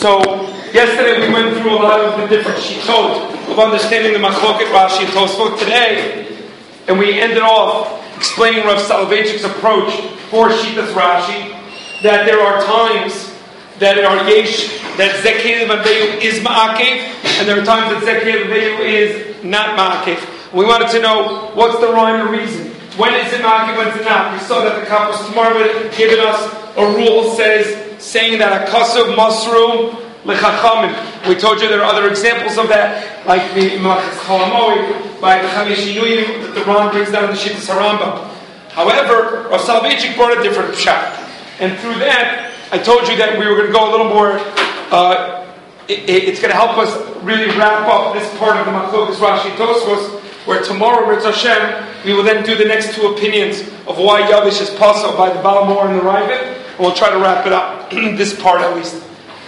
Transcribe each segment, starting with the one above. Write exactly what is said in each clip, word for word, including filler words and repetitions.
So, yesterday we went through a lot of the different shitot of understanding the Machloket Rashi and Tosfot today, and we ended off explaining Rav Soloveitchik's approach for Shitas Rashi, that there are times that are yesh, that Zekei Levaveyu is ma'akev, and there are times that Zekei Levaveyu is not ma'akev. We wanted to know what's the rhyme or reason. When is it ma'akev, when is it not? We saw that the Kapos Marvin given us a rule says saying that a kasav masru lechachamim. We told you there are other examples of that, like the Malachas Cholamoid, by the Chamishinuyim that the Ron brings down in the Shittas Harambam. However, Rav Soloveitchik brought a different pshat, and through that, I told you that we were going to go a little more. Uh, it, it's going to help us really wrap up this part of the Machlokas Rashi Tosfos, where tomorrow, Ritz Hashem, we will then do the next two opinions of why Yavish is pasal by the Balamor and the Ravid. And we'll try to wrap it up, this part at least.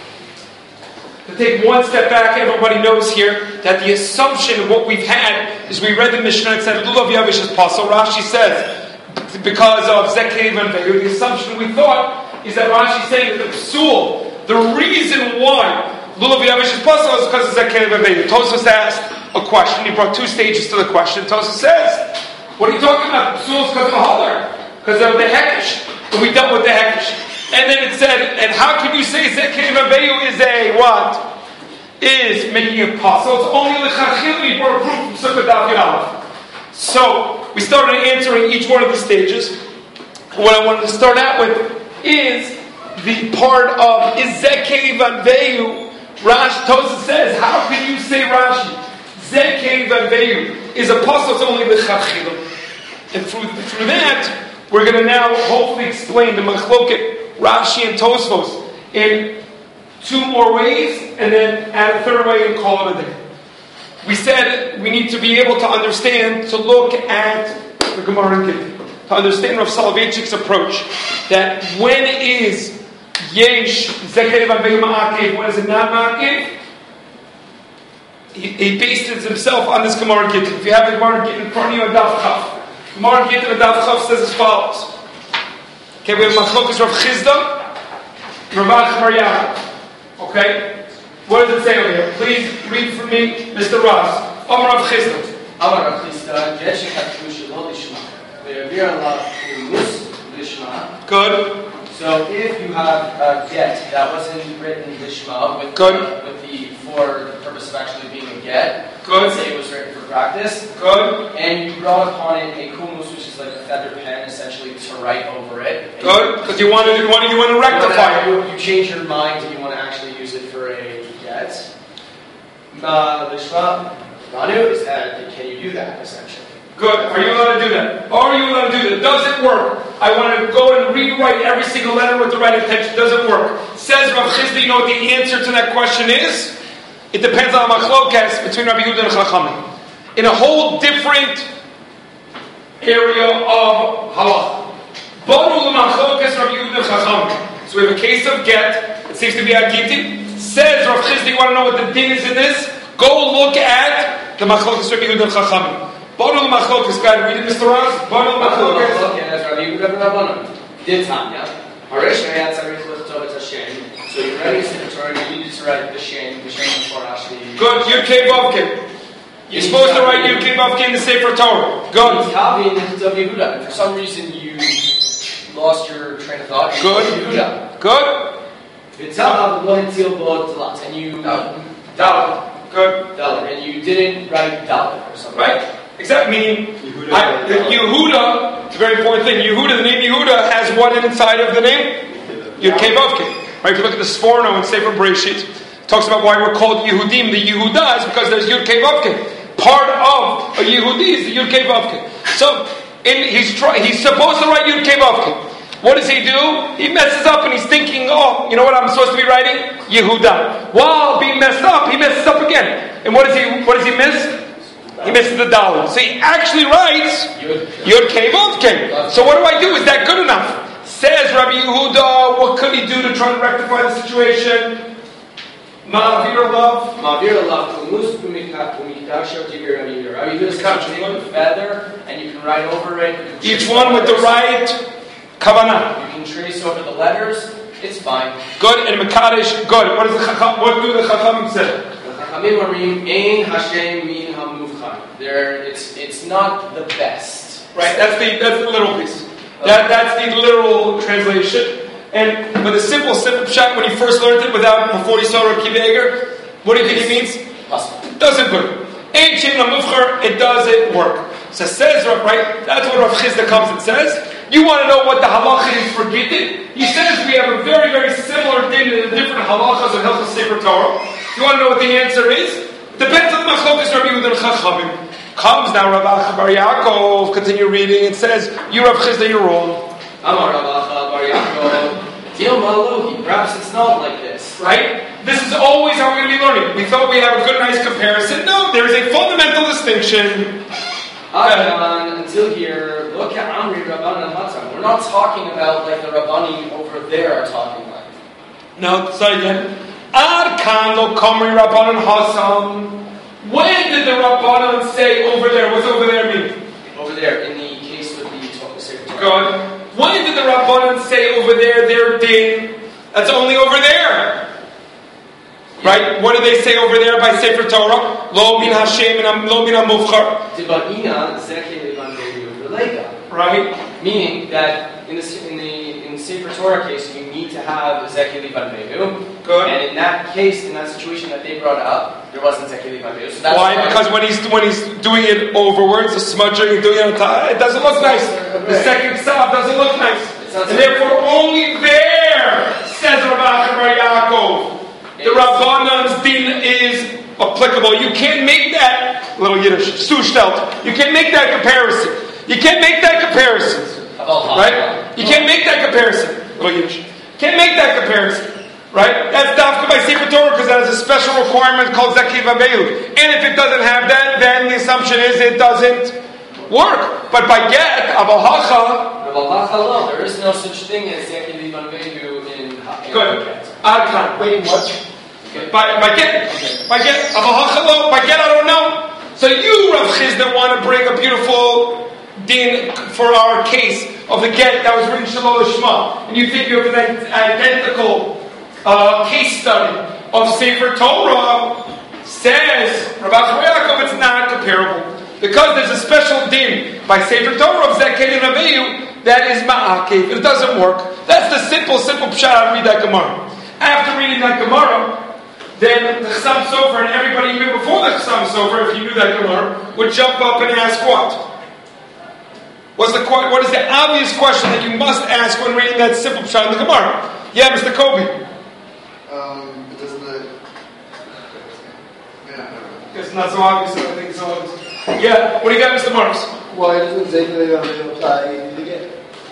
To take one step back, everybody knows here that the assumption of what we've had is we read the Mishnah and said, Lulav Yavish is pasal. Rashi says, because of Zekei Levaveyu, the assumption we thought is that Rashi is saying that the psul, the reason why Lulav Yavish is pasal is because of Zekei Levaveyu. Tosfos asked a question, he brought two stages to the question. Tosfos says, what are you talking about? The psul is because of a hodar, because of the hekesh. And we dealt with the hekesh. And then it said, and how can you say Zekei Levaveyu is a what? Is making it possible? It's only l'chachil you brought a proof from Sukkot Daf Yud Aleph. So we started answering each one of the stages. What I wanted to start out with is the part of is Zekei Levaveyu. Rashi Tosfos says, how can you say Rashi Zekei Levaveyu is a possible? It's only l'chachil. And through through that, we're going to now hopefully explain the Machloket Rashi and Tosfos in two more ways, and then add a third way and call it a day. We said we need to be able to understand, to look at the Gemara and Gittin, to understand Rav Soloveitchik's approach, that when is Yesh Zekei Levaveyu ma'akev, when is it not ma'akev? He, he based it himself on this Gemara and Gittin. If you have the Gemara and Gittin in front of you on Daf Chaf, Gemara and Gittin on Daf Chaf says as follows. Okay, we have Machlokas Rav Chizda, Rav Maryam. Okay? What does it say over here? Please read for me, Mister Ross. Amar Rav Chizda. Amar Rav Chizda, Yesh Chatrush Lo Lishma. Ve'avir Allah Umus Lishma. Good. So if you have a get that wasn't written Lishma with, Good. with the for the purpose of actually being a get, Good. let's say it was written for practice. Good. And you brought upon it a kumus, which is like a feather pen, essentially to write over it. Good, because you want to you want to you want to rectify you it. You change your mind and you want to actually use it for a get. Uh, Lishma Manu is that can you do that essentially? Good. Are you allowed to do that? Are you allowed to do that? Does it work? I want to go and rewrite every single letter with the right intention. Does it work? Says Rav Chizda, you know what the answer to that question is? It depends on the machlokas between Rabbi Yehuda and Chachamim. In a whole different area of halacha. Barul machlokas Rabbi Yehuda and Chachamim. So we have a case of get. It seems to be a giti. Says Rav Chizda, you want to know what the din is in this? Go look at the machlokas Rabbi Yehuda and Chachamim. Barul machlokas. Go ahead, read it, Mister Ross. Barul machlokas. Rabbi Yehuda and Rabbanan. Did Tanya. Harish Hayat Tzarich L'Chtov Et Hashem. So you're writing the Torah, you need to write the Shem, the Shem before actually. Good, Yud Kei Vavkin. You're supposed to write Yud Kei Vavkin in the Sefer Torah. Good. It's Kavin of Yehuda, and for some reason you lost your train of thought. Good. Yehuda. Good. It's Al Abdullah Til Bod Talat, and you Dalit. Good. Dalit, and you didn't write Dalit or something. Right. Exactly. Meaning, Yehuda. I, Yehuda. It's a very important thing. Yehuda. The name Yehuda has what inside of the name? Yud Kei Vavkin. Right, if you look at the Sforno and Sefer Bereshit, it talks about why we're called Yehudim. The Yehuda is because there's Yud Kei Vavkin. Part of a Yehudi is the Yud Kei Vavkin. So in, he's try, he's supposed to write Yud Kei Vavkin. What does he do? He messes up and he's thinking, oh, you know what I'm supposed to be writing? Yehuda. While being messed up, he messes up again. And what does he what does he miss? He misses the Dalet. So he actually writes Yud Kei Vavkin. So what do I do? Is that good enough? Says Rabbi Yehuda, what could he do to try to rectify the situation? Ma'avir love. Ma'avir love. Kumus kumikah kumikdasher tigir Rabbi Yehuda. Rabbi Yehuda is take a feather and you can write over it. Each one with the right kavanah. You can trace over the letters it's fine. Good. And Mekadesh, good. What does the Chacham, what do the Chachamim say? The Chachamim אומרים, Ein Hashem min hamuvchan. There, it's it's not the best. Right. That's the that's the literal piece. That that's the literal translation. And but the simple simple pshat when he first learned it without before he saw Rav Kiva Eger, what do you think it means? Possible. Doesn't good. Ein Shem Namufchar, it doesn't work. So says Rav, right? That's what Rav Chizda comes and says. You want to know what the halacha is for gittin? He says we have a very, very similar thing in the different halachas of Hilchos Sefer Torah. You want to know what the answer is? Depends on the machlokas Rabbi Yehuda and Chachamim. Comes now Rav Acha Bar Yaakov, continue reading, and says, you Rav Chizda, you're wrong. Amar Rav Acha Bar Yaakov, Dil Malohi. Perhaps it's not like this. Right? This is always how we're going to be learning. We thought we have a good, nice comparison. No, there is a fundamental distinction. Adnan, until here, look at Amri Rabbanan Hatzam. We're not talking about like the Rabbanim over there are talking like. No, sorry again. Ad kan lo kamri Rabbanan Hatzam. When did the Rabbanan say over there? What's over there mean? Over there, in the case with the Torah Sefer Torah. Good. When did the Rabbanan say over there, their din? That's only over there. Right? What did they say over there by Sefer Torah? Lo min Hashem and lo min hamuvchar. Right? Meaning that in the in the in the Sefer Torah case, you need to have Zeki Livan Vehu. Good. And in that case, in that situation that they brought up, there wasn't Zeki Livan Vehu. So that's why? Because when he's when he's doing it overwards, the smudging and doing it on top, it doesn't look nice. The second stop doesn't look nice, and therefore only there says Rav Acha Bar Yaakov. The Rabbanan's din is applicable. You can't make that little Yiddish zustellt. You can't make that comparison. You can't make that comparison, right? You can't make that comparison. Little Yiddish. Can't make that comparison, right? That's dafka by Sefer Torah because that has a special requirement called Zeki Vavelu. And if it doesn't have that, then the assumption is it doesn't work. But by get Avahacha, Avahacha, there is no such thing as Zeki Vavelu in. Good. Adkan. Wait, what? Okay. By, by get, okay. by get, Avahacha, by get, I don't know. So you, Rav Chizda, want to bring a beautiful din for our case of the get that was written Shalom Lishma, and you think you have an identical uh, case study of Sefer Torah. Says Rav Acha Bar Yaakov, it's not comparable because there's a special din by Sefer Torah of Zeki and Aveyu that is ma'akev. It doesn't work. That's the simple, simple pshat. I read that Gemara. After reading that Gemara, then the Chassam Sofer and everybody even before the Chassam Sofer, if you knew that Gemara, would jump up and ask what? What's the what is the obvious question that you must ask when reading that simple pshat in the Gemara? Yeah, Mister Kobe. Um, doesn't the yeah, it's not so obvious. I think it's so obvious. Yeah, what do you got, Mister Morris? Why doesn't Zeki apply again?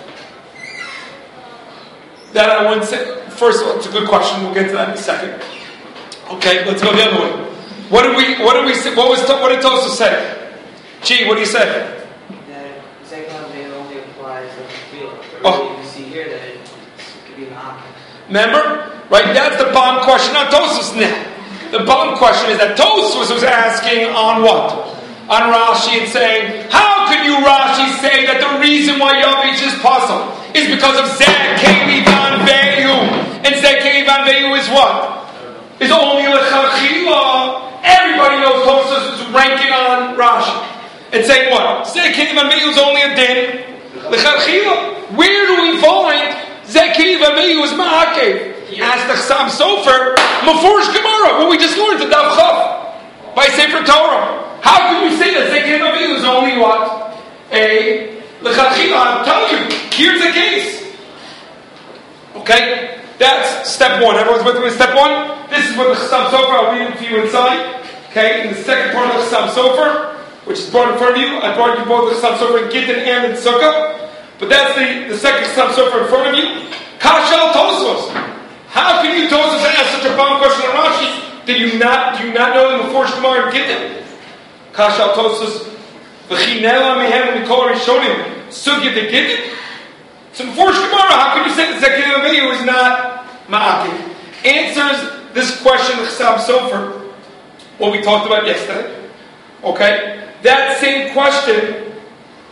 That I wouldn't say. First of all, it's a good question. We'll get to that in a second. Okay, let's go the other way. What did we? What did we say? What was? What did Tosfos say? Gee, what do you say? That Zekon Veil only applies to the field. Oh. You see here that it could be not. Remember, right? That's the bomb question. Not Tosfos now. The bomb question is that Tosfos was asking on what? On Rashi and saying, how could you, Rashi, say that the reason why Yavich is puzzled is because of Zekei Van Vehu? And Zekei Van Vehu is what? Is only L'chachila. Everybody knows Tosfos is ranking on Rashi and saying what? Zekei Van Vehu is only a din. L'chachila. Where do we find Zekei Van Vehu is Ma'akev? Ask the Chassam Sofer, Mefurish Gemara, what we just learned, the Daf Chav, by Sefer Torah. How can you say that Zekei Van Vehu is only what? A L'chachila. I'm telling you, here's the case. Okay? That's step one. Everyone's with me with step one? This is what the Chassam Sofer, I'll read it to you inside. Okay? In the second part of the Chassam Sofer, which is brought in front of you, I brought you both the Chassam Sofer in Gittin and in Sukkah. But that's the, the second Chassam Sofer in front of you. Kashal Tosfos. How can you Tosfos ask such a bomb question on Rashi? Did you not, do you not know the Mefurish Gemara in Gittin? Kashal Tosfos. V'chinela mehem mikol rishonim. Sugya de Gittin. So Mefurish Gemara, how can you say that Zekei Van Vehu is not Ma'akev? Answers this question of Chassam Sofer, what we talked about yesterday. Okay? That same question,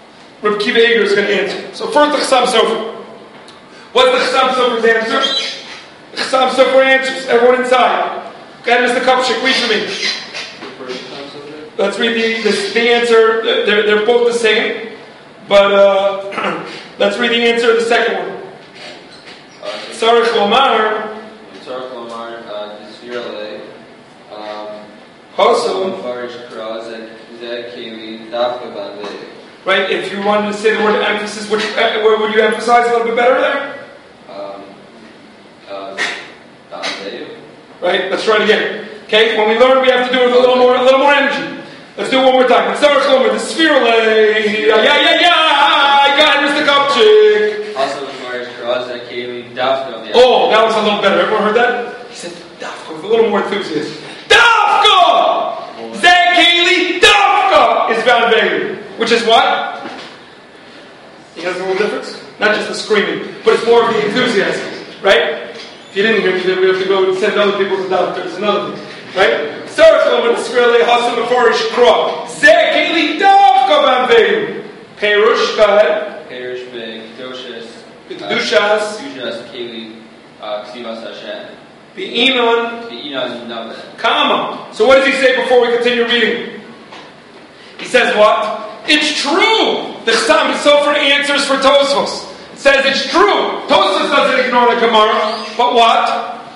Reb Kiva Eger is going to answer. So first the Chassam Sofer. What's the Chassam Sofer's answer? Chassam Sofer answers. Everyone inside. Go ahead, Mister Kupchik, read for me. Let's read the, the, the answer. They're, they're both the same. But uh, let's read the answer of the second one. Tzarech Lomar. Tzarech Lomar, Disvirale. Also. Farish Kraz and Zed Kili, Dafka Banvei. Right, if you wanted to say the word emphasis, which, uh, where would you emphasize a little bit better there? Um, uh, right, let's try it again. Okay, when we learn, we have to do it with a little more, a little more energy. Let's do it one more time. Tzarech Lomar, the Sphirale. Yeah, yeah, yeah, yeah. I got it, Mister Kupchik. Also, Farish Kraz and Kili, Dafka. Oh, that was a little better. Everyone heard that? He said Dafka with a little more enthusiasm. Dafka! Zed Kili, Dafka is Banvei. Which is what? You guys know the difference? Not just the screaming, but it's more of the enthusiasm, right? If you didn't hear me, then we have to go and send other people to doctors. It's another thing, right? Tzarech Lomar Disvirale Hasan Meforish Kra Zed Kili Dafka Banvei. Perush, go ahead. Perush be Kedoshas. Kedushas. Kedushas Kili Ksivas Hashem. Be'inon. Be'inon Naveh. Kama. So what does he say before we continue reading? He says what? It's true. The Chassam Sofer answers for Tosfos. It says it's true. Tosfos doesn't ignore the Gemara, but what?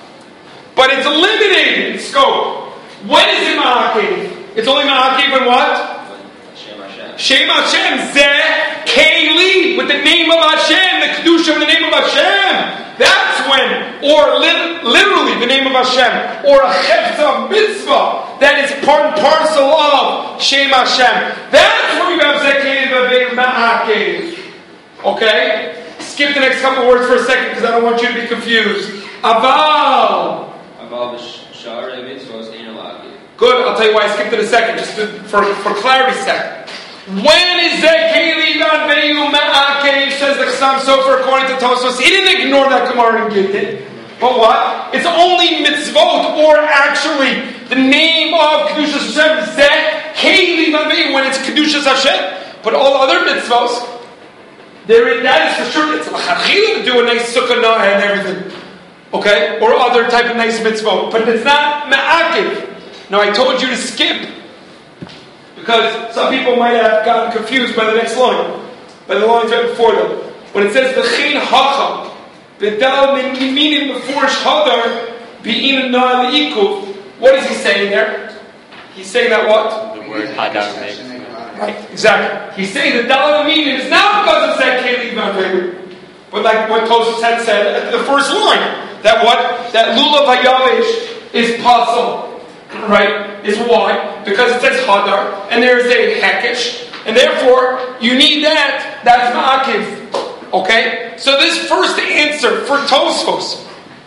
But it's limited in scope. When is it Ma'akev? It's only Ma'akev in what? Shem Hashem. Shem Hashem. Zeh Keli, with the name of Hashem, the Kedusha of the name of Hashem. That's when, or lit, literally the name of Hashem, or a chefza mitzvah that is part and parcel of Shem Hashem. That's when you have Zeh Keli Ma'akev. Okay? Skip the next couple words for a second because I don't want you to be confused. Aval. Aval b'shar mitzvos ein alagi. Good, I'll tell you why I skipped it a second, just to, for, for clarity's sake. When is Zed Keli Banvei Ma'akev, says the Chassam Sofer according to Tosfos. He didn't ignore that Gemara and Gittin. But what? It's only mitzvot, or actually the name of Kedushas Hashem, Zed Keli Banvei, when it's Kedushas Hashem. But all other mitzvot, there is, that is for sure. It's l'chachila to do a nice sukkah and everything. Okay? Or other type of nice mitzvot. But it's not Ma'akev. Now I told you to skip. Because some people might have gotten confused by the next line, by the lines right before them. When it says "V'chein hacha," "V'dal minim beforish hadar be'in na leikuv," what is he saying there? He's saying that what? The word hadar makes. Right, exactly. He's saying that dal minim is not because of Zed Keli Banvei, but like what Tosfos had said at the first line, that what that lulav hayavesh is possible. Right? Is why? Because it says hadar, and there is a hekesh, and therefore you need that. That's ma'akev. Okay? So this first answer for Tosfos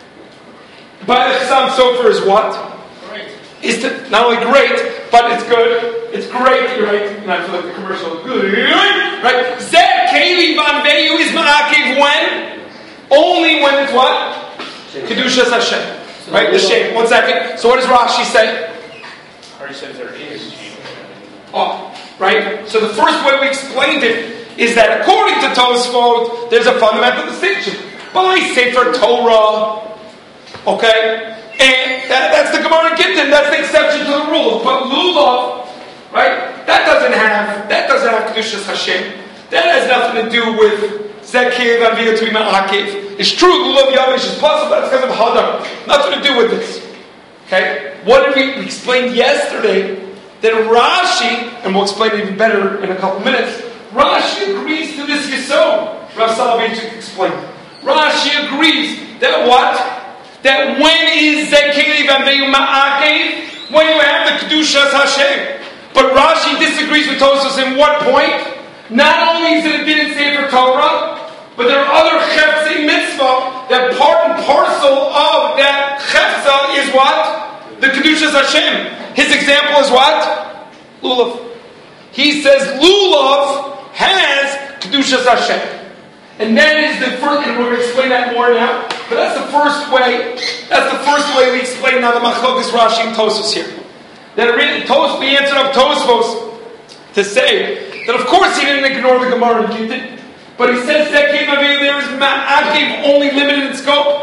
by the Chassam Sofer is what? Great. Is to, not only great, but it's good. It's great, right? And I feel like the commercial is good. Right? Zed Keli Banvei is ma'akev when? Only when it's what? Kedushas Hashem. Right, the shame. One second. So what does Rashi say? Rashi says there is shame. Oh, right. So the first way we explained it is that according to Tosfot, there's a fundamental distinction by Sefer Torah. Okay, and that, that's the Gemara Gittin. That's the exception to the rule. But lulav, right? That doesn't have that doesn't have Kedushas Hashem. That has nothing to do with Zed Keli Banvei to be Ma'akev. It's true, lulav yavesh is possible, but it's because of hadar. Nothing to do with this. Okay? What did we, we explained yesterday? That Rashi, and we'll explain it even better in a couple minutes, Rashi agrees to this yesod. Rav Soloveitchik explained. Rashi agrees that what? That when is Zed Keli Banvei Ma'akev? When you have the Kedushas Hashem. But Rashi disagrees with Tosfos in what point? Not only is it a din in Sefer Torah, but there are other chefza mitzvah that part and parcel of that chefza is what? The Kedushas Hashem. His example is what? Lulav. He says lulav has Kedushas Hashem. And that is the first, and we're going to explain that more now, but that's the first way, that's the first way we explain now the Machlokes Rashi and Tosfos here. That it really, Tos, we answered up Tosfos to say that of course he didn't ignore the Gemara and Gittin, but he says Zed Keli Banvei there is ma'akev only limited in scope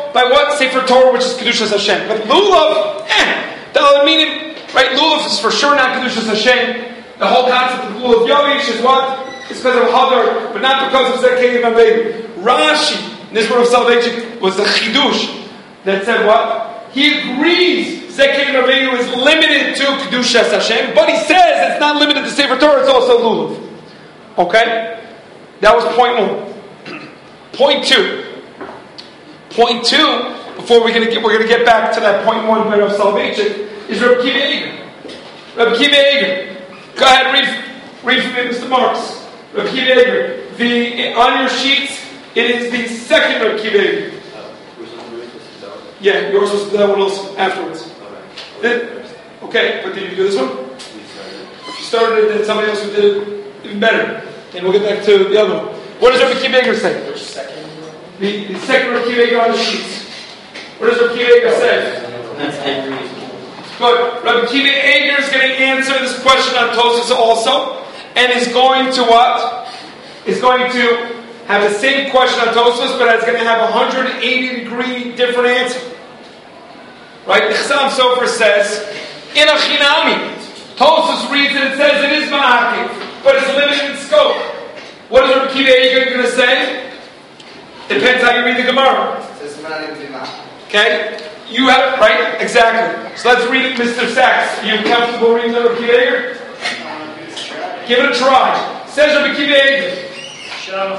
by what? Sefer Torah, which is Kedushas Hashem. But Lulav, eh, the Alaminim, right? Lulav is for sure not Kedushas Hashem. The whole concept of Lulav Yovish is what? It's because of Hadar, but not because of Zekei Vaveyu. Rashi, Nizbar of Salvation, was the Chidush that said what? He agrees Zekei Vaveyu is limited to Kedushas Hashem, but he says it's not limited to Sefer Torah, it's also Lulav. Okay? That was point one. Point two. Point two, before we're going to get, we're going to get back to that point one of Salvation, is Rabbi Kiva Eger. Rabbi Kiva Eger. Go ahead, read, read from it, Mister Marks. Rabbi Kiva Eger. The, on your sheets, it is the second Rabbi Kiva Eger. Yeah, yours was that one also afterwards. Did, okay, but did you do this one? If you started it, then somebody else who did it even better. And we'll get back to the other one. What does Rabbi Kiva Eger say? Which second? The, the second Rabbi Kiva Eger on the sheets. What does Rabbi Kiva Eger say? Good. Rabbi Kiva Eger is going to answer this question on Tosfos also, and is going to what? Is going to have the same question on Tosfos, but it's going to have a one hundred eighty degree different answer. Right? The Chassam Sofer says, in a Chinami, Tosfos reads it, it says it is Ma'akiv, but it's limited in scope. What is Rabbi Kiva Eger going to say? Depends how you read the Gemara. Okay? You have it, right? Exactly. So let's read it, Mister Sachs. Are you comfortable reading Rabbi Kiva Eger? Give it a try. Says Rabbi Kiva Eger. So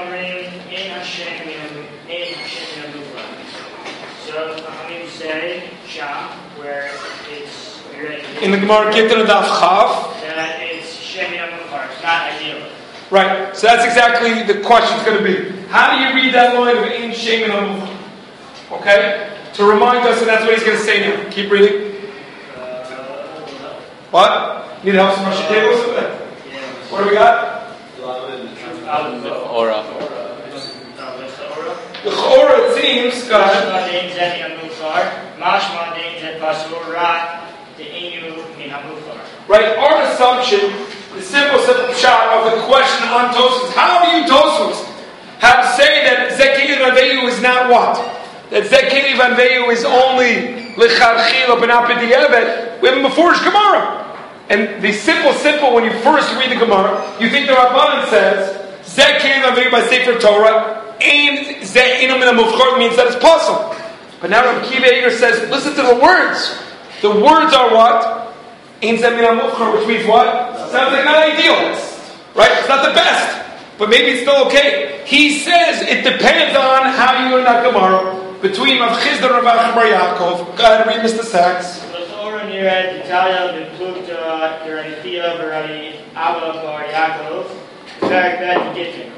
Chachamim say Sham, where it's in the Gemara Gittin and Daf Chav, that it's Shem Yamukar. It's not ideal. Right. So that's exactly the question's going to be. How do you read that line of Ein Shem Yamukar? Okay? To remind us, and that's what he's going to say now. Keep reading. What? Need help some Russian tables? What do we got? Aura. The Chora, it seems, go ahead. Right, our assumption, the simple, simple shot of the question on Tosfos, how do you Tosfos have to say that Zekei Vaveyu is not what? That Zekei Vaveyu is only Licharchila but not B'di'evet? We have a Mefurish Gemara. And the simple, simple, when you first read the Gemara, you think the Rabbanan says, Zekei Vaveyu by Sefer Torah, and Ze'inam in a Mufchor means that it's possible. But now Rabbi Kiva Eger says, listen to the words. The words are what? Ein Ze'in Mufchor, which means what? Sounds like not ideal. Right? It's not the best. But maybe it's still okay. He says it depends on how you learn that Gemara between Rav Chisda and Rav Bar Yaakov. Go ahead and read Mister Sachs. The Torah near Italia, the Plukta, the Ranithia, the Rabbi Abba Bar Yaakov, the fact that you get him.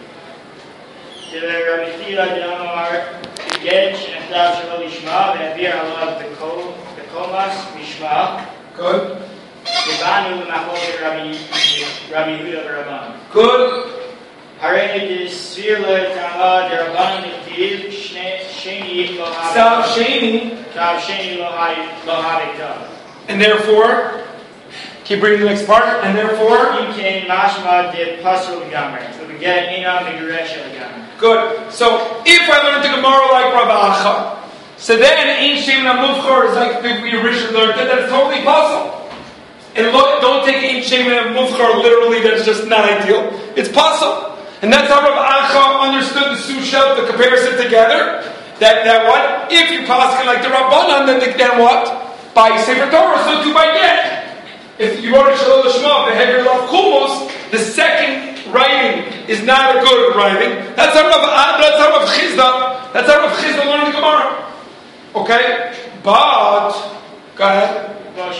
The Rabbi Thila, the Amar, the Gedge, and Dav Shalom Yishma, the Avir Allah, the Komas, Mishma. Good. The Banu, the Machol, Rabbi Huda, the Rabban. Good. Harei, the Svirla, Tama, the Rabban, the Tiv, Sheni, Lohavi. Tav Sheni. Tav Sheni, Lohavi, Tav. And therefore, keep reading the next part. And therefore, Im Kain Mashma, the Pasul Gamer. So we get Inam, the Geresh, the Gamer. good. So if I learned the Gemara like Rav Acha, so then Ein Shem Mufchor is like we originally learned it. That's totally possible. And look, don't take Ein Shem Mufchor literally. That's just not ideal. It's possible. And that's how Rav Acha understood the Sushel, the comparison together. That that what? If you pass like the Rabbanan, then then what? By Sefer Torah, so too by Get. If you wrote a Shalom Shema, the heavier love Kumos, the second writing is not a good writing. That's how Rav that's how Rav Chisda, that's how Rav Chisda learned the Gemara. Okay? But go ahead.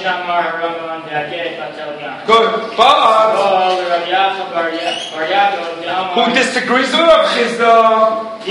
Good. But who disagrees with Rav Chisda?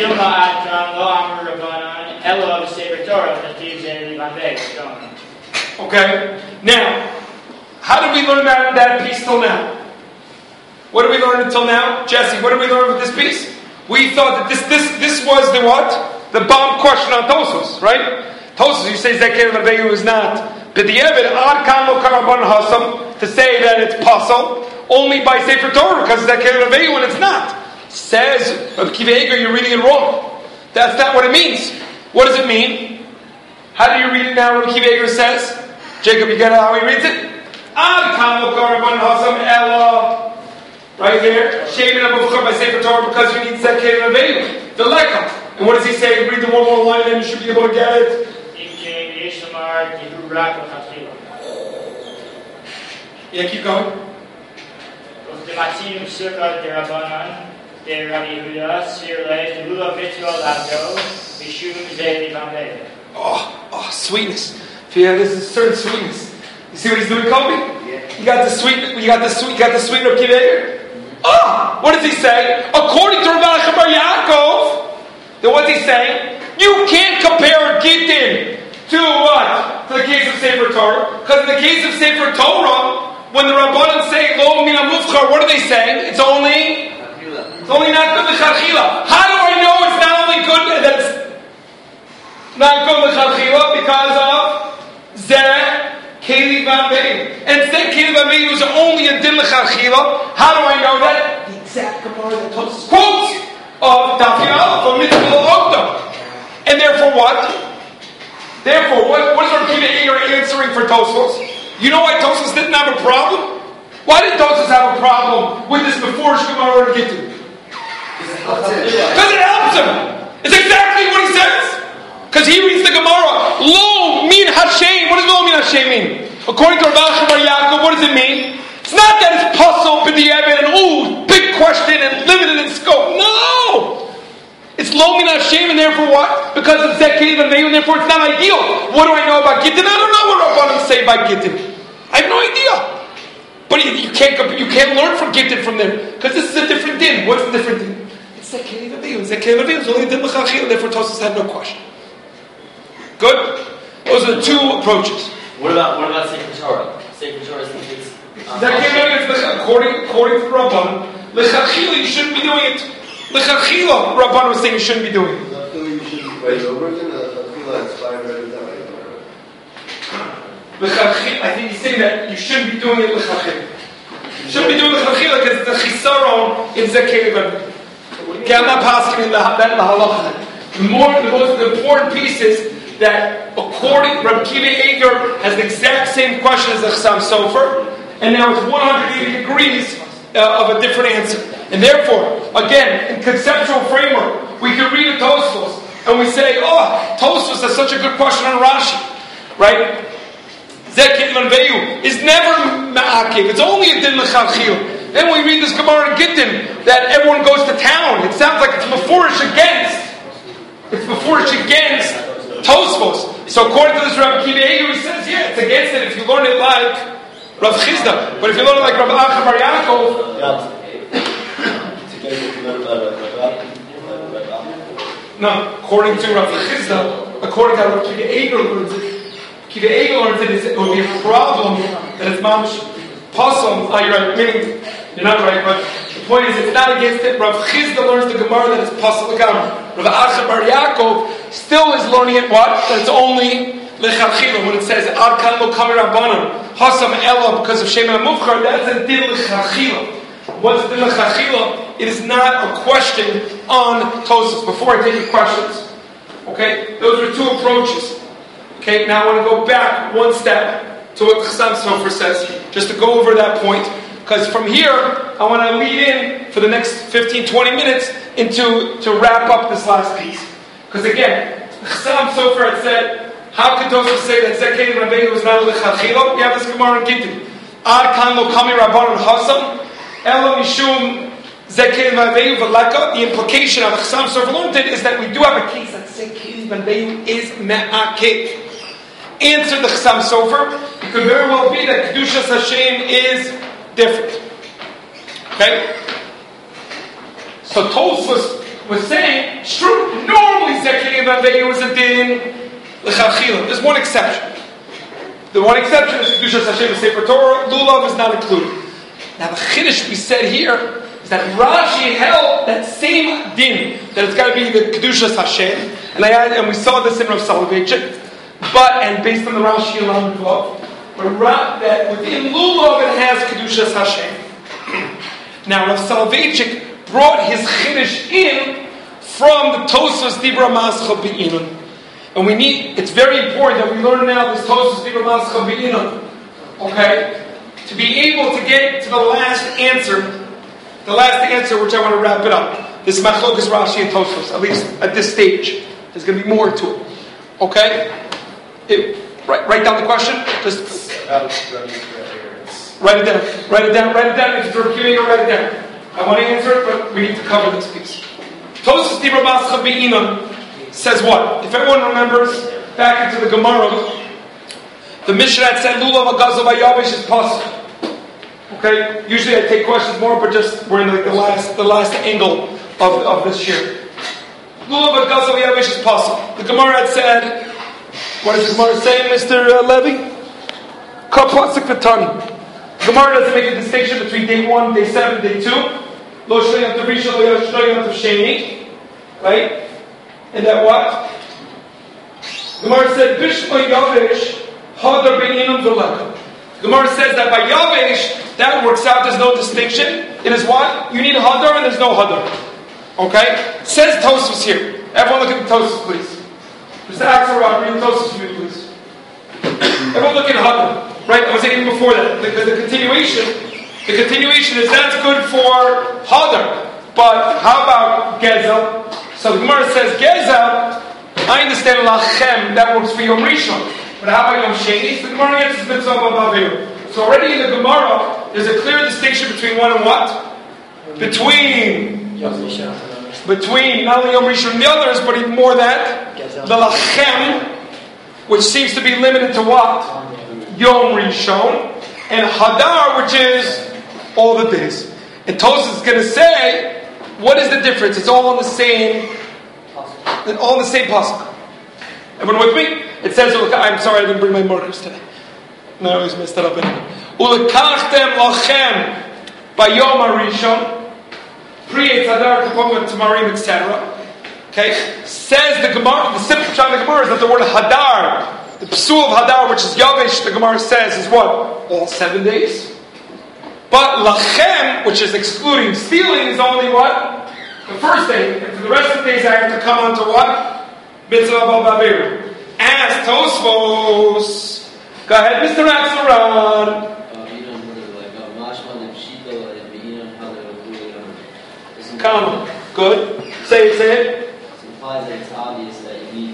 Okay. Now, how did we learn that, that piece till now? What did we learn until now? Jesse, what did we learn with this piece? We thought that this this this was the what? The bomb question on Tosfos, right? Tosfos, you say Zekei Vaveyu is not. But the Evid, Ad Kan Lo Karaban Hasam, to say that it's possible only by Sefer Torah, because Zekei Vaveyu and it's not. Says Rav Kiva Eger, you're reading it wrong. That's not what it means. What does it mean? How do you read it now? Rabbi Akiva Eiger says, Jacob, you get how he reads it? Ad kan lo karaban hasam ella. Right there, Shemin Abuvcha by Sefer Torah because you need Zekei Ravelu, the Lekha. And what does he say? Read the one more line and you should be able to get it. Yeah, keep going. Oh, oh, sweetness. Yeah, there's a certain sweetness. You see what he's doing, Kobe? Yeah. You got the sweet, you got the sweet, you got the sweet of Kiveir. Oh, what does he say? According to Rav Acha bar Yaakov, then what's he saying? You can't compare Gittin to what? To the case of Sefer Torah. Because in the case of Sefer Torah, when the Rabbanan say Lo Min HaMufchar, what are they saying? It's only, it's only not good l'chadchila. How do I know it's not only good that it's not good l'chadchila? Because of Zeh. Keli Van Vein. And say Keli Van Vein was only a din l'chadchila. How do I know that? The exact Gemara that Tosfos quotes of Daf Aleph of Mitzvah Okta. And therefore what? Therefore, what, what is Rabbi Akiva Eiger answering for Tosfos? You know why Tosfos didn't have a problem? Why did Tosfos have a problem with this before Gemara to get to? Because it helps him. It's exactly what he says. Because he reads the Gemara, Lo Min Hashem. What does Lo Min Hashem mean? According to Rav Acha bar Yaakov, what does it mean? It's not that it's puzzle, b'di'eved, and ooh, big question and limited in scope. No! It's Lo Min Hashem, and therefore what? Because of Zekei and Veil, and therefore it's not ideal. What do I know about Gittin? I don't know what Rabbanim say about Gittin. I have no idea. But you, you can't you can't learn from Gittin from there. Because this is a different din. What's the different din? It's Zekei and Veil. Zekei and Veil is only a din l'chadchila, therefore Tosfos had no question. Good? Those are the two approaches. What about what about Sefer Torah? Sefer Torah is um, according according to the Rabban, l'chadchila you shouldn't be doing it. L'chadchila, Rabban was saying you shouldn't be doing it. L'chadchila you shouldn't write over it, and l'chadchila it's fine right with that right over. L'chadchila, I think he's saying that you shouldn't be doing it l'chadchila. You shouldn't be doing l'chadchila because it's a chisaron in Zekei Ravelu. Okay, I'm not passing that lahalacha. The more, the most important piece is that according, Rabbi Akiva Eiger has the exact same question as the Chassam Sofer, and now it's one hundred eighty degrees uh, of a different answer. And therefore, again, in conceptual framework, we can read a Tosfos, and we say, oh, Tosfos has such a good question on Rashi, right? Zekei Van Veyu is never ma'akev, it's only a din l'chadchila. Then we read this Gemara in Gittin, that everyone goes to town. It sounds like it's beforish against. It's beforish against Tosfos. So according to this Rabbi Akiva Eiger, he says, yeah, it's against it if you learn it like Rav Chizda. But if you learn it like Rav Acha bar Yaakov, no, according to Rav Chizda, according to Rabbi Akiva Eiger learns it, Akiva Eiger learns it, it would be a problem that it's mamish pasum. Ah, you're right, meaning you're not right, but the point is it's not against it. Rav Chizda learns the Gemara that it's pasum l'gamar. Rav Acha bar Yaakov still is learning it what? That it's only l'chadchila. When it says ad kan lo kami rabbanan hasam ela because of Shemin HaMufchar, that's a din l'chadchila. What's din l'chadchila? It is not a question on Tosfos. Before I take your questions, okay, those are two approaches. Okay, now I want to go back one step to what Chassam Sofer says, just to go over that point. Because from here, I want to lead in for the next fifteen, twenty minutes into to wrap up this last piece. Because again, Chassam Sofer had said, how could Tosfos say that Zekei Ravelu was not a l'chadchila? We have this Gemara in Gittin. Ad kan lo kami rabbanan hasam ela mishum Zekei Ravelu v'leka. The implication of Chassam Sofer learned it is that we do have a case that Zekei Ravelu is me'akev. Answer the Chassam Sofer. It could very well be that Kedushas Hashem is different. Okay? So Tosfos was saying, it's true, normally Zekei Ravelu is a din l'chadchila. There's one exception. The one exception is Kedushas Hashem and Sefer Torah. Lulav is not included. Now the chiddush we said here is that Rashi held that same din, that it's got to be the Kedushas Hashem, and I and we saw this in Rav Soloveitchik, but and based on the Rashi alone, but that within Lulav it has Kedushas Hashem. Now Rav Soloveitchik brought his chiddush in from the Tosfos Dibra Mascha Be'inun. And we need, it's very important that we learn now this Tosfos Dibur Mascha Be'inun. Okay? To be able to get to the last answer, the last answer, which I want to wrap it up. This is Machlokas Rashi and Tosfos, at least at this stage. There's going to be more to it. Okay? It, write, write down the question. Just write it down. Write it down. Write it down. If it's repeating, write it down. I want to answer it, but we need to cover this piece. Tosfos Dibur Mascha Be'inun says what? If everyone remembers, back into the Gemara, the Mishnah had said, Lulav Agazav Ayavish is possible. Okay? Usually I take questions more, but just we're in like the last the last angle of, of this year. Lulav Agazav Ayavish is possible. The Gemara had said, what does the Gemara say, Mister Levy? Kapasik Katani. The Gemara doesn't make a distinction between day one, day seven, day two. Lo Shloyam to Rishon, Lo Shloyam to Sheni. Right? And that what? The Gemara said, Bishma Yavish, Hadar Be'inun V'lekah. Gemara says that by Yavesh, that works out, there's no distinction. It is what? You need a Hadar and there's no Hadar. Okay? Says Tosfos here. Everyone look at the Tosfos, please. Mister Axelrod, read the Tosfos for me, please. Everyone look at Hadar. Right? I was saying even before that. The, the, the continuation, the continuation is that's good for Hadar. But how about Gezel? So the Gemara says, Gezel, I understand Lachem, that works for Yom Rishon. But how about Yom Sheni? So the Gemara answers Mitzvah B'Aviru. So already in the Gemara, there's a clear distinction between one and what? Between between not only Yom Rishon and the others, but even more that the Lachem, which seems to be limited to what? Yom Rishon, and Hadar, which is all the days. And Tosfos is going to say, what is the difference? It's all on the same, all on the same pasuk. Everyone with me? It says, I'm sorry I didn't bring my markers today. No, I always messed that up anyway. Ulekachtem lachem bayom harishon pri etzadar kapom tamarim, et cetera. Okay, says the Gemara. The simple pshat of the Gemara is that the word hadar, the psul of hadar, which is yavish, the Gemara says is what? All seven days. But lachem, which is excluding stealing, is only what? The first day. And for the rest of the days, I have to come on to what? Mitzvah B'Aviru. As Tosfos. Go ahead, Mister Axelrod. Come. Good. Say it, say it. It implies that it's obvious that you need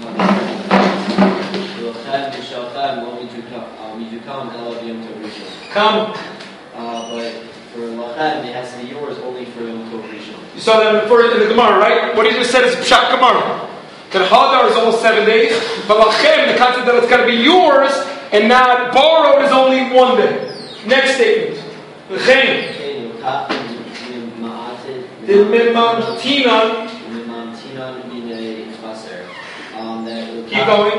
Come. Uh, but for Lachem, it has to be yours only for Yom Tov Rishon. You saw that in the, first, in the Gemara, right? What he just said is Pshat Gemara. That Hadar is all seven days, but Lachem, the concept that it's got to be yours and not borrowed, is only one day. Next statement. Lachem. Keep going.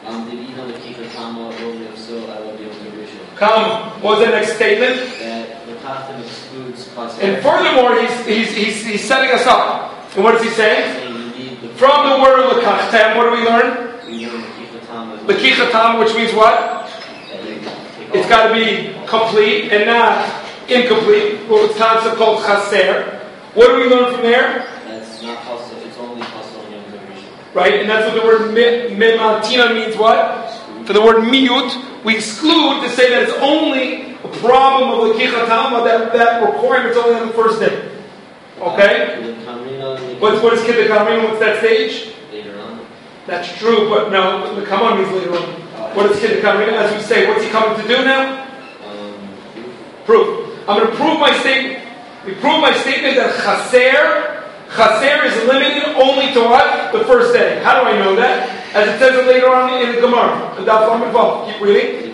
Come. What was the next statement? That the Kaftim excludes Klaser. And furthermore, he's, he's, he's, he's setting us up. And what does he say? From the word Lekachtem, what do we learn? Lekichatam, which means what? It's got to be complete and not incomplete. Well, it's concept called Chaser. What do we learn from there? That's not possible. It's only possible in Yom Tov Rishon. Right, and that's what the word Mimatina means. What? For the word Miyut, we exclude to say that it's only a problem of Lekichatam, that that requirement's only on the first day. Okay? What's, what is Kibbutz Kamrina? What's that stage? Later on. That's true, but no, the Kamon means later on. What is Kibbutz Kamrina? As we say, what's he coming to do now? Um, prove. I'm going to prove my statement. We prove my statement that Chaser, Chaser is limited only to what? The first day. How do I know that? As it says it later on in the Gemara. The Daf Lamed Vav. Keep reading.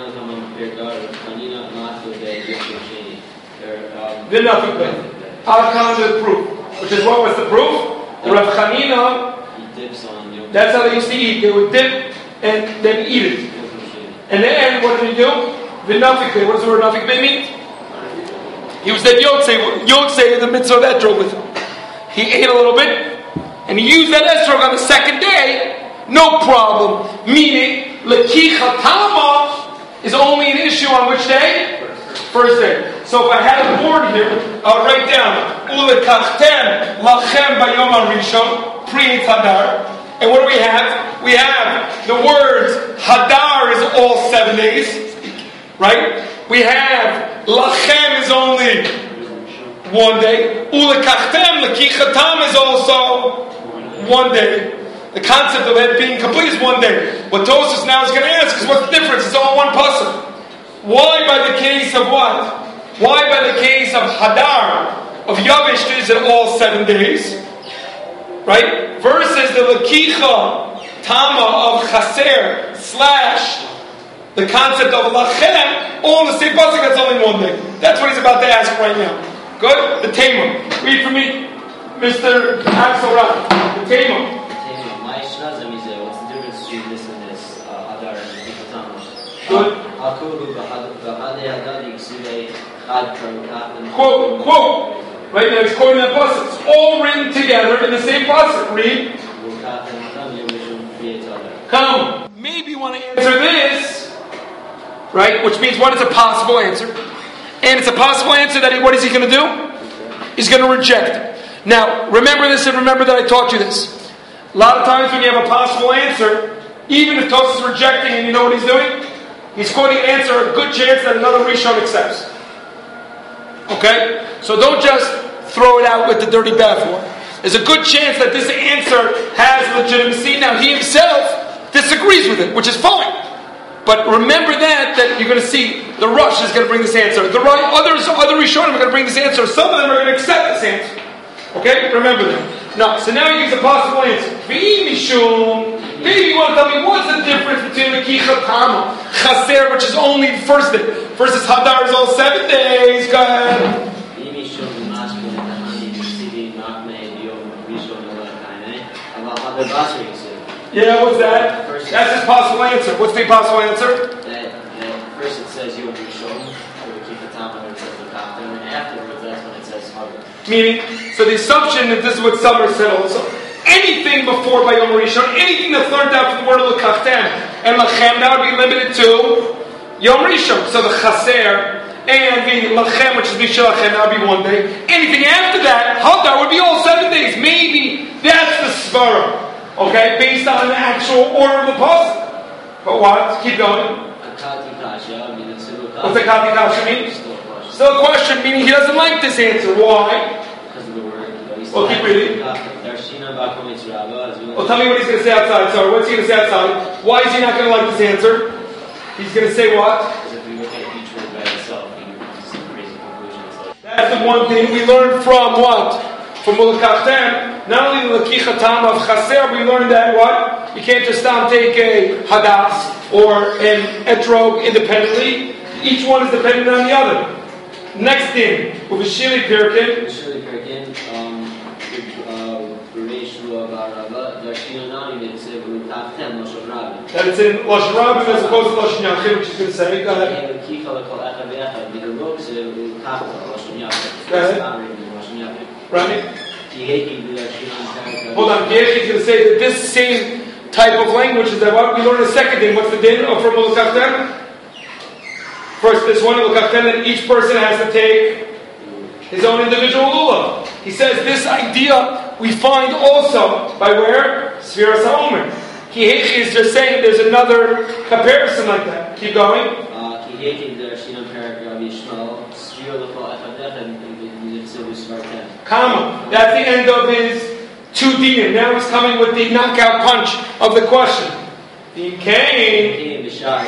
The nothing bad. I'll come to the proof. Which is what was the proof? The Rav Chanina, that's how they used to eat. They would dip and then eat it. And then what did he do? V'nafikle. What does the word nafikle mean? He was that Yotzei. Yotzei in the mitzvah of etrog with him. He ate a little bit and he used that etrog on the second day. No problem. Meaning, lekichatama is only an issue on which day? First day. So if I had a board here, I'll write down Ulekachtem lachem bayom harishon pri hadar. And what do we have? We have the words Hadar is all seven days, right? We have Lachem is only one day. Ulekachtem, Lekichatam is also one day. The concept of it being complete is one day. What Tosfos now is going to ask is what's the difference? It's all one pasuk. Why by the case of what? Why by the case of Hadar, of Yavish, is it all seven days? Right? Versus the Lakicha, Tama of Chaser, slash the concept of Lachem, all in the same pasuk, that's only one day. That's what he's about to ask right now. Good? The Tema. Read for me, Mister Axelrod. The Tema. My Shnazim is uh, what's the difference between this and this? Uh, Hadar and Tikatama. Good. Quote, quote. Right now, he's quoting that pasuk. It's all written together in the same pasuk. Read. Come. Maybe you want to answer this, right? Which means one, it's a possible answer, and it's a possible answer that he, what is he going to do? He's going to reject it. Now, remember this, and remember that I taught you this. A lot of times when you have a possible answer, even if Tosfos is rejecting, and you know what he's doing, he's quoting an answer, a good chance that another Rishon accepts. Okay, so don't just throw it out with the dirty bathwater. There's a good chance that this answer has legitimacy. Now he himself disagrees with it, which is fine. But remember that, that you're going to see the Rush is going to bring this answer. The right, others, other Rishonim are going to bring this answer. Some of them are going to accept this answer. Okay, remember that. No, so now he gives a possible answer. Maybe you want to tell me what's the difference between the Kicha Tama, Chaser, which is only the first day, versus Hadar is all seven days. Go ahead. Yeah, what's that? That's his possible answer. What's the possible answer? That, that first it says Yom Rishon, or the Kicha Tama, and it says the Kaftan, and afterwards that's when it says Hadar. Meaning, so the assumption that this is what Summer said also. Anything before by Yom Rishon, anything that's learned out from the word of L'Kachtem and Lachem, that would be limited to Yom Rishon. So the Chaser and the Lachem, which is Mishal Lachem, that would be one day. Anything after that, Hadar would be all seven days. Maybe that's the Svara. Okay, based on the actual order of the pasuk. But what? Keep going. What's the Kati Kasha mean? Still a question, meaning he doesn't like this answer. Why? Because of the word. Well, keep reading. Well, tell me what he's going to say outside. Sorry, what's he going to say outside? Why is he not going to like this answer? He's going to say what? Because if we look at each word by itself, we can come to some crazy conclusions. That's the one thing we learned from what? From Ulekachtem. Not only the Lakicha Tama of Chaser, we learned that what? You can't just stop take a Hadas or an Etrog independently. Each one is dependent on the other. Next thing, Uvashili Pirkin. Uvashili Pirkin, um, that it's in Lashon Rabim as opposed to Lashon Yachid, which is going to say, go ahead. Go ahead. Right? Hold on, Yechi is going to say that this same type of language is that what we learn in the second thing. What's the din of from Ulekachtem? First, this one Ulekachtem, that each person has to take his own individual lulav. He says this idea we find also by where? Sfiras HaOmer. Kihechi is just saying there's another comparison like that. Keep going. Comma. That's the end of his two dinim. Now he's coming with the knockout punch of the question. He came.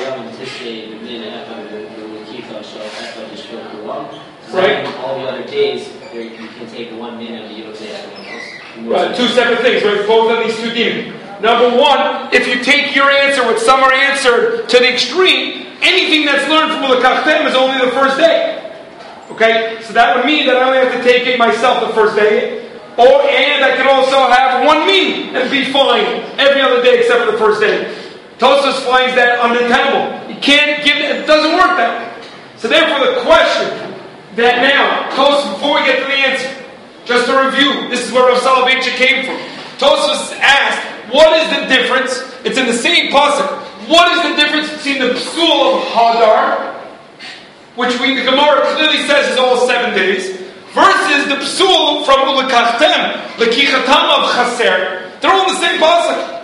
Right. All the other days, there, you can take one minute and you don't say everyone else. Right. Two separate things. Right. Both of these two dinim. Number one, if you take your answer with Summer answered to the extreme, anything that's learned from Ulekachtem is only the first day. Okay, so that would mean that I only have to take it myself the first day, or and I could also have one meal and be fine every other day except for the first day. Tosfos finds that untenable. You can't give it; it doesn't work that way. So therefore, the question that now Tosfos, before we get to the answer, just to review, this is where Rav Soloveitchik came from. Tosfos asked, "What is the difference?" It's in the same pasuk. What is the difference between the psul of Hadar, which we, the Gemara clearly says is all seven days, versus the psul from Ulekachtem, the Kichatam of Chaser? They're all in the same pasuk.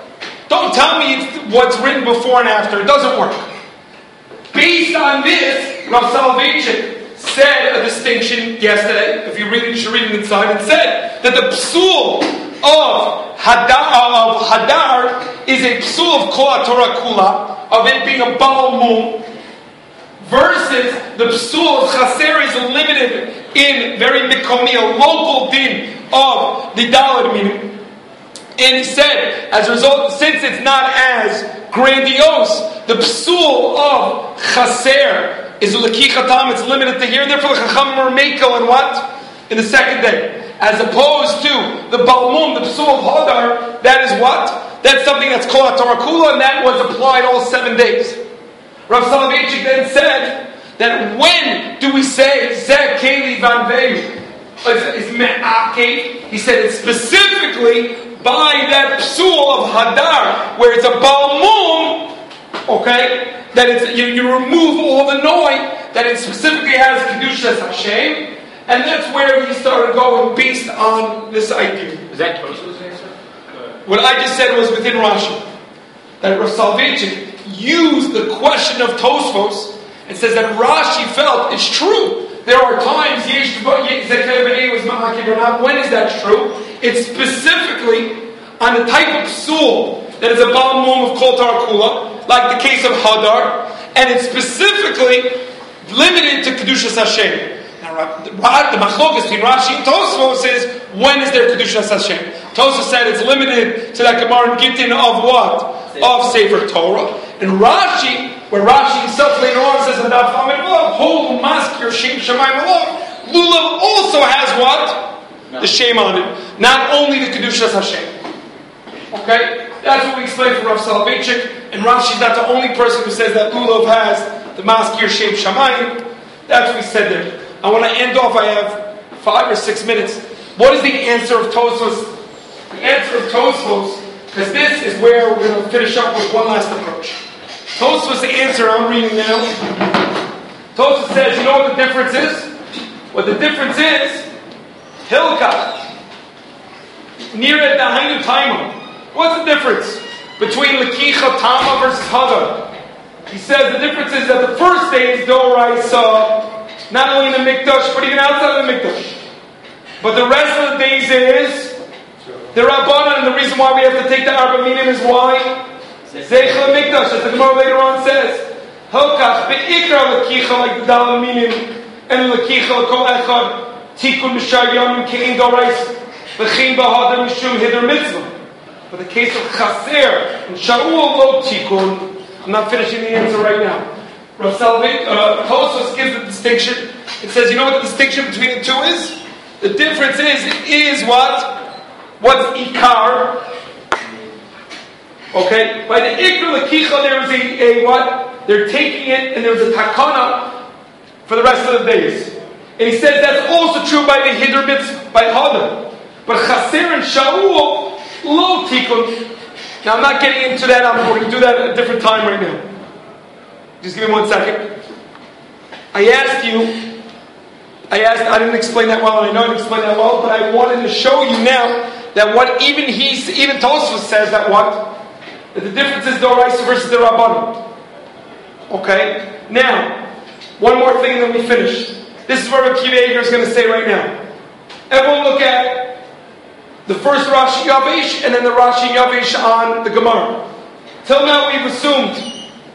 Don't tell me it's what's written before and after. It doesn't work. Based on this, Rav Soloveitchik said a distinction yesterday, if you read it, you should read it inside, and said that the psul of Hadar, of Hadar is a psul of Kol HaTorah Kula, of it being a Baal Mum, versus the psul of Chaser is limited in very Mikomi, a local din of the Daled meaning. And he said, as a result, since it's not as grandiose, the psul of Chaser is L'kichatam, it's limited to here, therefore the Chachamim are Mekel in what? In the second day. As opposed to the Balmum, the psul of Hadar, that is what? That's something that's Kol HaTorah Kula, and that was applied all seven days. Rav Soloveitchik then said that when do we say Zeh Keli Van Veyu? Is Me'akev? He said it's specifically by that psul of Hadar, where it's a Balmum, okay, that it's, you, you remove all the noi, that it specifically has Kedushas Hashem, and that's where he started going based on this idea. Is that Tosfos' answer? What I just said was within Rashi, that Rav Soloveitchik used the question of Tosfos and says that Rashi felt it's true. There are times, when is that true? It's specifically on the type of psul that is a Baal Mum of Kol HaTorah Kula, like the case of Hadar, and it's specifically limited to Kedushas Hashem. Now, the machlokas between Rashi and Tosfos is, when is there Kedushas Hashem? Tosfos said it's limited to that Gemara in Gittin of what? Of Sefer Torah. And Rashi, where Rashi himself later on says, Hold Maskir Shem Shamayim Lulav, Lulav also has what? No. The Shem on it. Not only the Kedushas Hashem. Okay? That's what we explained from Rav Soloveitchik. And Rashi is not the only person who says that Lulav has the Maskir Shem Shamayim. That's what we said there. I want to end off, I have five or six minutes. What is the answer of Tosfos? The answer of Tosfos, because this is where we're going to finish up with one last approach. Tosfos' answer I'm reading now. Tosfos says, you know what the difference is? What the difference is, Hilkach, near at the Hainu Taima. What's the difference between L'kicha Tama versus Hadar? He says the difference is that the first day is Doraisa, not only in the Mikdash, but even outside of the Mikdash. But the rest of the days is the Rabbanan, and the reason why we have to take the Arba Minim is why? Zeichel Mikdash, as the Gemara later on says. Hilkach, be'ikra l'kicha, like the Dal Minim, and l'kicha l'kol echad, tikun m'shar yomim ke'in dorais, v'chein b'hadar mishum hider mitzvah. But the case of Chaser and Shaul lo tikun, I'm not finishing the answer right now. Rav Soloveitchik, uh, Tosfos gives the distinction. It says, you know what the distinction between the two is? The difference is, is what? What's Ikar? Okay? By the Ikar L'kicha, there is a, a what? They're taking it, and there's a takana for the rest of the days. And he says that's also true by the Hidr Mitzvah, by Hadar. But Chaser and Shaul, lo tikun. Now I'm not getting into that, I'm going to do that at a different time right now. Just give me one second. I asked you, I asked, I didn't explain that well, and I know I didn't explain that well, but I wanted to show you now that what even he, even Tosfos says that what? That the difference is Doraisa versus the Rabbanan. Okay? Now, one more thing and then we finish. This is what Rabbi Akiva Eiger is going to say right now. Everyone look at the first Rashi Yavesh and then the Rashi Yavesh on the Gemara. Till now we've assumed,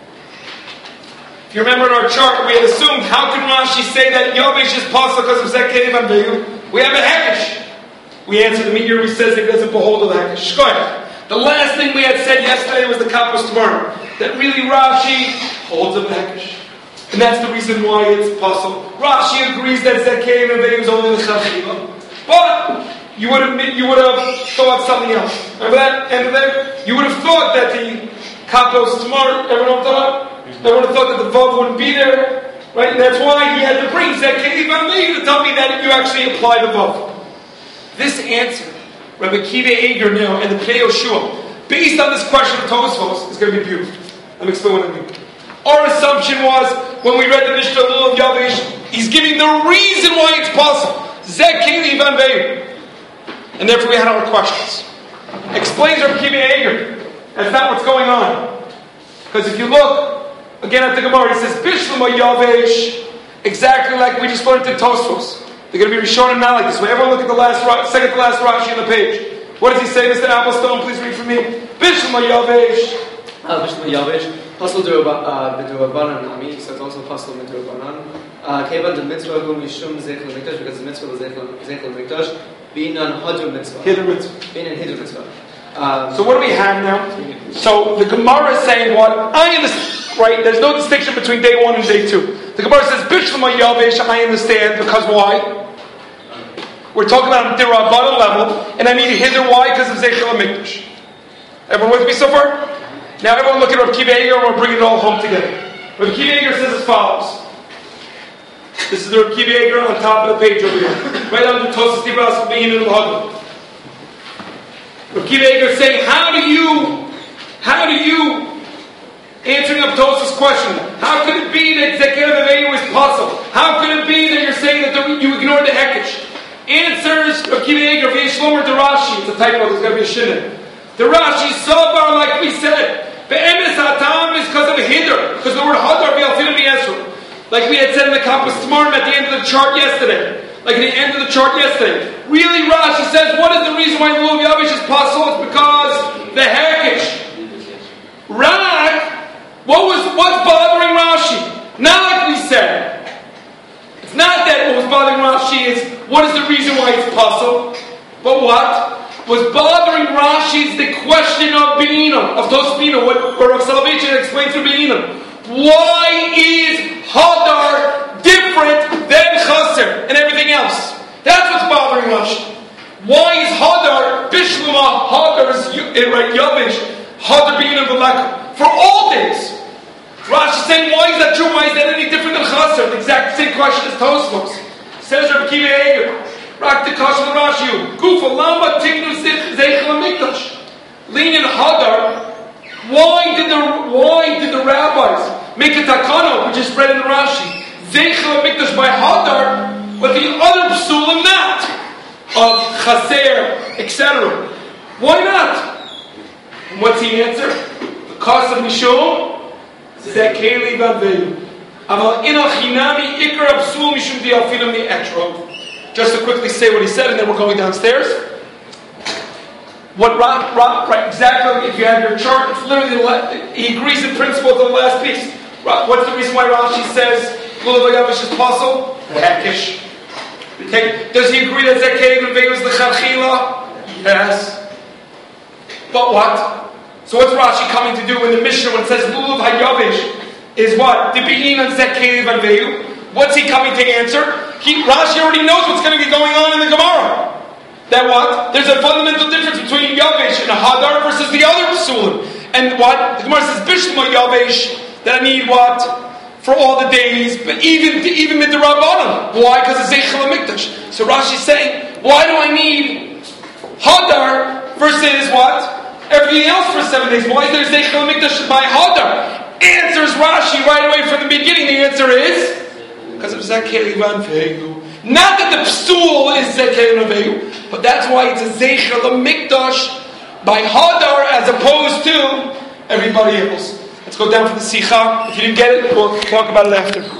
if you remember in our chart, we had assumed, how can Rashi say that Yavesh is possible because of Zekev and Beyu? We have a Hekesh. We answered the meteor, he says it doesn't behold the Hekesh. The last thing we had said yesterday was the Kapos tomorrow. That really Rashi holds a Hekesh. And that's the reason why it's possible. Rashi agrees that Zekev and Beyu is only the Chachiva. But you would have you would have thought something else. Remember that? And then you would have thought that the Kapos tomorrow, everyone thought? Everyone would have thought that the Vav wouldn't be there. Right? And that's why he had to bring Zekev and Beyu to tell me that you actually apply the Vav. This answer, Rabbi Akiva Eiger now and the Pnei Yoshua, based on this question of Tosfos, is going to be beautiful. Let me explain what I mean. Our assumption was, when we read the Mishnah of Yavesh, he's giving the reason why it's possible. Zekev and Beyu. And therefore we had our questions. Explains Rabbi Akiva Eiger. That's not what's going on. Because if you look again at the Gemara, it says Bishlama Yavesh, exactly like we just learned in Tosfos. They're going to be Rishonim not like this way. Everyone look at the last, second to last Rashi on the page. What does he say, Mister Applestone? Please read for me. Bishlama Yavesh. Ah, Bishlama Yavesh. Pasal D'Rabbanan Ami, so it's also Pasal D'Rabbanan. Kevan the mitzvah whom Yishum Zechel Mikdash, because the mitzvah was Zechel Mikdash, being on Hadu mitzvah. Hidur mitzvah. Being in Hidur mitzvah. Um, so what do we have now? So the Gemara is saying what? I understand, right? There's no distinction between day one and day two. The Gemara says, Bishlama Yavesh, I understand, because why? We're talking about the D'Rabbanan level, and I need to hinder why? Because of Zechel Mikdash. Everyone with me so far? Now everyone look at Rav Kiva Eger, and we'll bring it all home together. Rav Kiva Eger says as follows. This is the Rav Kiva Eger on top of the page over here. Right under Tosas Dibras Bein and L'Hadam. Rav Kiva Eger is saying, how do you, how do you, answering up Tosas' question, how could it be that Zechel Mikdash is possible? How could it be that you're saying that the, you ignore the Hekesh? Answers Rav Kiva Eger, V'yishlomer the Rashi. It's a typo, there's going to be a shin. The Rashi Sabar, like we said, Be'emes Hatam is because of a hider, because the word Hadar V'yalfinu V'yesru. Like we had said in the Kappas Tamarim at the end of the chart yesterday. Like at the end of the chart yesterday. Really, Rashi says, what is the reason why the Lulav Yavesh is possible? It's because the Hekesh. Rak, what was what's bothering Rashi? Not like we said. It's not that what was bothering Rashi is what is the reason why it's possible, but what was bothering Rashi is the question of Be'inam, of Tosfina, what Rav Soloveitchik explained through Be'inam. Why is Hadar different than Chaser and everything else? That's what's bothering Rashi. Why is Hadar Bishlama Hadar is right Yavish Hadar Be'inam V'laka for all days? Rashi saying, why is that true? Why is that any different than Chaser? The exact same question as Tosfos. Says Rav Kiva Eger. Rak the Kashan Rashi. Gufa Lama Tiknu Zechel Mikdash. Leaning Hadar. Why did the why did the rabbis make a takana, which is read in the Rashi? Zechel Mikdash by Hadar, but the other psulim not of Chaser, et cetera. Why not? And what's the answer? Because of Mishum. Zekeli Vadvelu. Aval inachinami ikar absul mishum diafinim the etro. Just to quickly say what he said, and then we're going downstairs. What Ra, Ra, right, exactly, if you have your chart, it's literally the last, he agrees in principle to the last piece. Ra, what's the reason why Rashi says Lulav Yavesh is possible? The Hekesh. Okay. Does he agree that Zekeli Vadvelu is the Chachila? Yes. But what? So what's Rashi coming to do in the Mishnah when it says Lulav HaYavesh is what? The Be'in and Zekeli Vadvelu. What's he coming to answer? He, Rashi already knows what's going to be going on in the Gemara. That what? There's a fundamental difference between Yavesh and Hadar versus the other Psulim. And what? The Gemara says Bishlama Yavesh, that I need what? For all the days, but even even with the Rabbanan. Why? Because it's Zechel Mikdash. So Rashi's saying, why do I need Hadar versus what? Everything else for seven days. Why is there Zechel Mikdash by Hadar? Answers Rashi right away from the beginning. The answer is because of Zekeli Vadvelu. Not that the Psul is Zekeli Vadvelu, but that's why it's a Zechel Mikdash by Hadar as opposed to everybody else. Let's go down for the Sikha. If you didn't get it, we'll talk about it after.